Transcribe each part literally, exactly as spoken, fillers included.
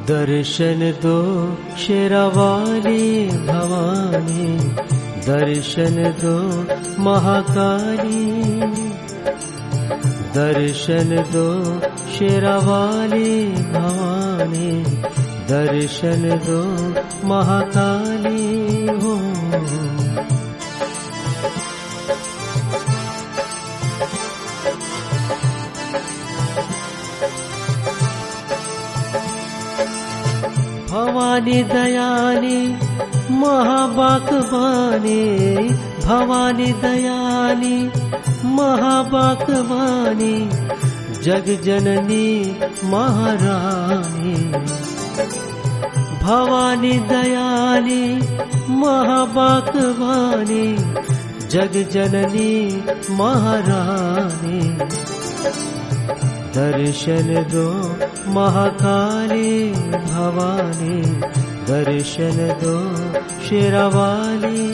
दर्शन दो शेरावाली भवानी, दर्शन दो महाकाली, दर्शन दो शेरावाली भवानी, दर्शन दो महाकाली हो। भवानी दयानी महाबाकवानी, भवानी दयानी महाबाकवानी, जग जननी महारानी। भवानी दयानी महाबाकवानी, जग जननी महारानी। दर्शन दो महाकाली भवानी, दर्शन दो शेरावाली,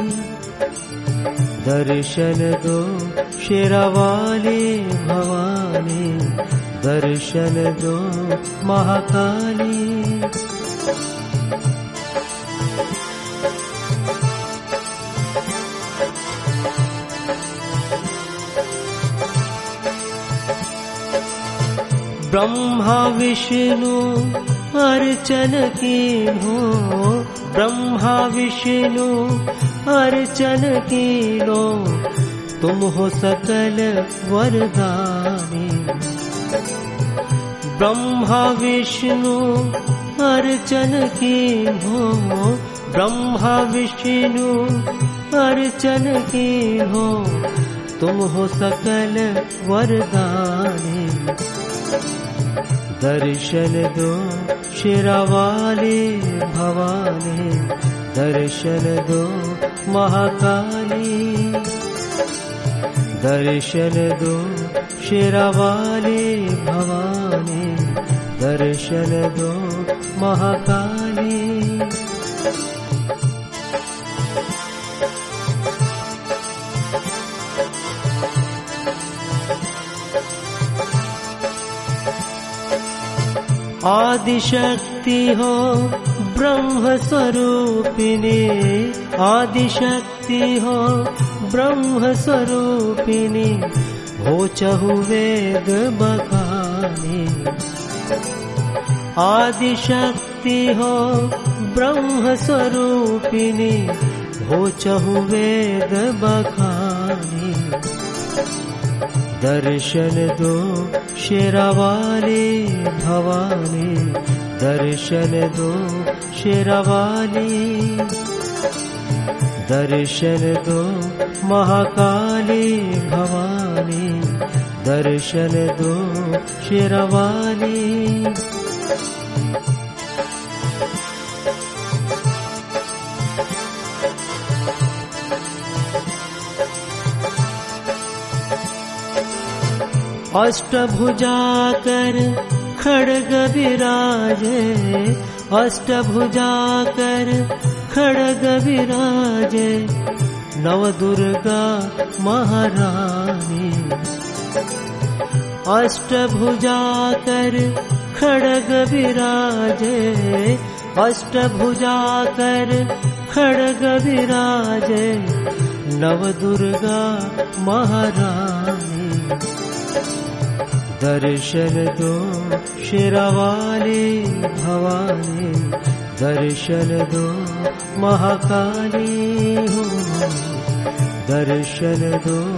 दर्शन दो शेरावाली भवानी, दर्शन दो महाकाली। ब्रह्मा विष्णु अर्चन कीन्हो, ब्रह्मा विष्णु अर्चन कीन्हो, तुम हो सकल वरदानी। ब्रह्मा विष्णु अर्चन कीन्हो, ब्रह्मा विष्णु अर्चन कीन्हो, तुम हो सकल वरदानी। दर्शन दो शेरावाली भवानी, दर्शन दो महाकाली, दर्शन दो शेरावाली भवानी, दर्शन दो महाकाली। आदिशक्ति हो ब्रह्म स्वरूपिणी, आदिशक्ति हो ब्रह्म स्वरूपिणी, हो चहु वेद बखानी। आदिशक्ति हो ब्रह्म स्वरूपिणी, हो चहु वेद बखानी। दर्शन दो शेरावाली भवानी, दर्शन दो शेरावाली, दर्शन दो महाकाली भवानी, दर्शन दो शेरावाली। अष्टभुजा कर खड्ग विराजे, अष्टभुजा कर खड्ग विराजे, नव दुर्गा महारानी। अष्टभुजा कर खड्ग विराजे, अष्टभुजा कर खड्ग विराजे, नव दुर्गा महारानी। दर्शन दो शेरावाली भवानी, दर्शन दो महाकाली हो, दर्शन दो